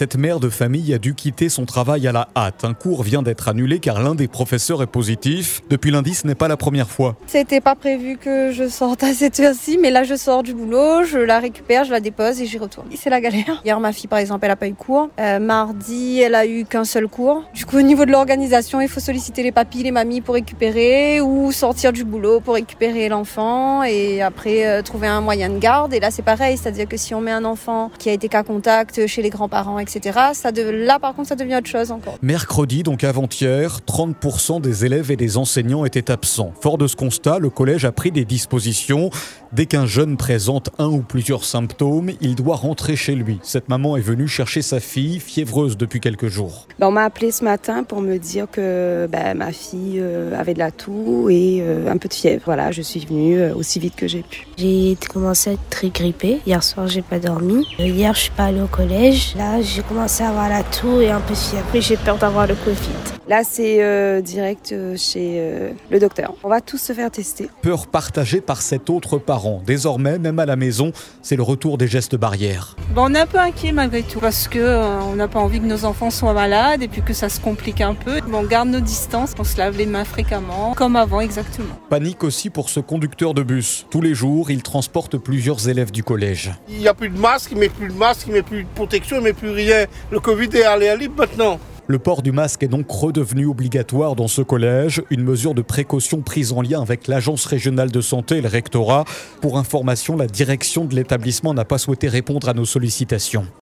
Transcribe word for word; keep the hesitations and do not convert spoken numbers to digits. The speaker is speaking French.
Cette mère de famille a dû quitter son travail à la hâte. Un cours vient d'être annulé car l'un des professeurs est positif. Depuis lundi, ce n'est pas la première fois. C'était pas prévu que je sorte à cette heure-ci, mais là je sors du boulot, je la récupère, je la dépose et j'y retourne. C'est la galère. Hier, ma fille par exemple, elle a pas eu cours. Euh, mardi, elle a eu qu'un seul cours. Du coup, au niveau de l'organisation, il faut solliciter les papis, les mamies pour récupérer ou sortir du boulot pour récupérer l'enfant et après euh, trouver un moyen de garde. Et là, c'est pareil, c'est-à-dire que si on met un enfant qui a été cas contact chez les grands-parents, et cetera, ça de... là, par contre, ça devient autre chose encore. Mercredi, donc avant-hier, trente pour cent des élèves et des enseignants étaient absents. Fort de ce constat, le collège a pris des dispositions. Dès qu'un jeune présente un ou plusieurs symptômes, il doit rentrer chez lui. Cette maman est venue chercher sa fille, fiévreuse depuis quelques jours. Ben, on m'a appelé ce matin pour me dire que ben, ma fille euh, avait de la toux et euh, un peu de fièvre. Voilà, je suis venue euh, aussi vite que j'ai pu. J'ai commencé à être très grippée. Hier soir, j'ai pas dormi. Hier, je suis pas allée au collège. Là, j'ai commencé à avoir la toux et un peu de fièvre. Et j'ai peur d'avoir le Covid. Là, c'est euh, direct euh, chez euh, le docteur. On va tous se faire tester. Peur partagée par cet autre parent. Désormais, même à la maison, c'est le retour des gestes barrières. Bon, on est un peu inquiet malgré tout parce qu'on euh, n'a pas envie que nos enfants soient malades et puis que ça se complique un peu. Bon, on garde nos distances, on se lave les mains fréquemment, comme avant exactement. Panique aussi pour ce conducteur de bus. Tous les jours, il transporte plusieurs élèves du collège. Il n'y a plus de masque, il ne met plus de masque, il ne met plus de protection, il ne met plus rien. Le Covid est à l'air libre maintenant. Le port du masque est donc redevenu obligatoire dans ce collège, une mesure de précaution prise en lien avec l'Agence régionale de santé et le rectorat. Pour information, la direction de l'établissement n'a pas souhaité répondre à nos sollicitations.